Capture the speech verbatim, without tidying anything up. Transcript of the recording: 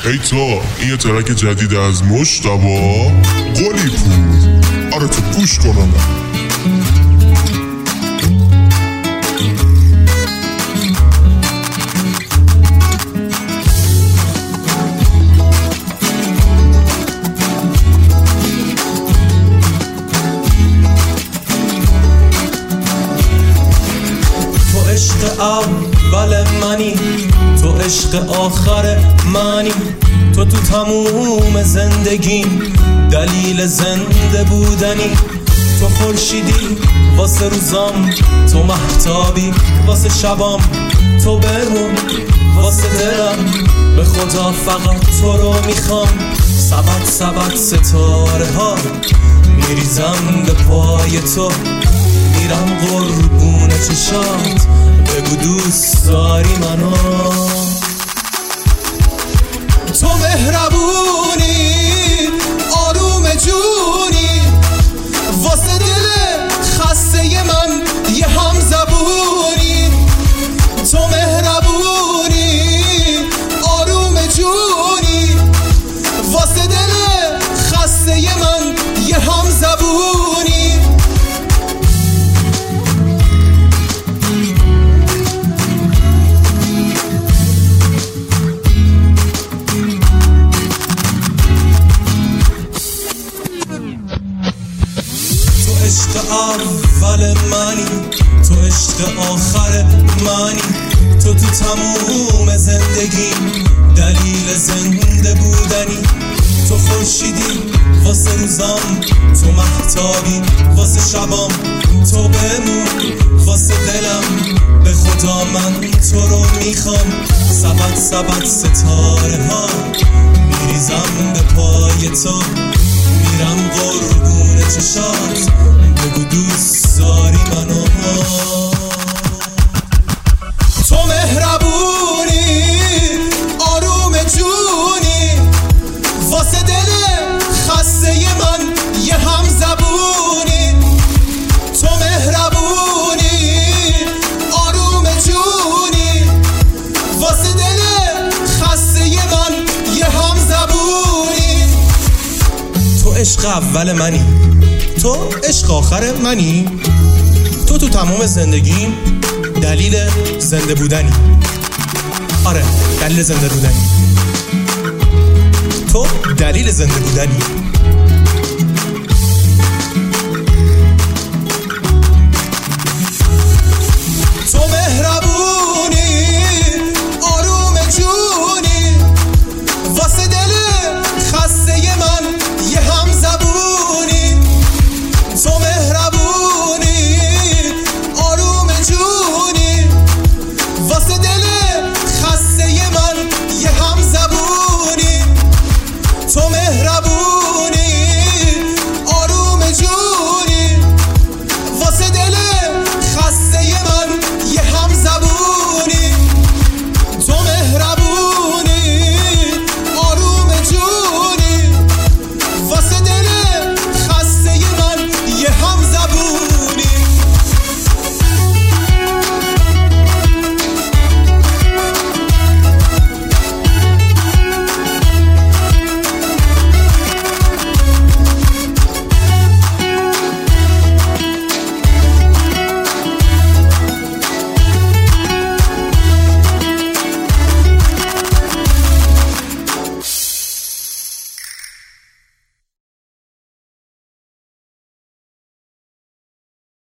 ای تا این یه ترک جدید از مجتبی قلی پور. آره تو گوش کنم. عشق اول منی، تو عشق آخر منی، تو تو تموم زندگیم دلیل زنده بودنی. تو خورشیدی واسه روزام، تو مهتابی واسه شبام، تو بمون واسه دلم. به خدا فقط تو رو میخوام. سبت سبت ستاره ها میریزم به پای تو، میرم قربون چشات، بگو دوست داری منو. تو مهربونی، آروم جونی، واسه دل خسته من یه هم زبونی. تو مهربونی، آروم جونی، واسه دل خسته من یه هم زبونی. عشق اول منی، تو عشق آخر منی، تو تو تموم زندگیم دلیل زنده بودنی. تو خورشیدی واسه روزام، تو مهتابی واسه شبام، تو بمون واسه دلم. به خدا من تو رو میخوام. سبت سبت ستاره ها میریزم به پای تو، میرم قربون چشات، بگو دوست داری منو. تو مهربونی، آروم جونی، واسه دل خسته من یه هم زبونی. تو مهربونی، آروم جونی، واسه دل خسته من یه هم زبونی. تو عشق اول منی، تو عشق آخر منی، تو تو تمام زندگیم دلیل زنده بودنی. آره دلیل زنده بودنی، تو دلیل زنده بودنی.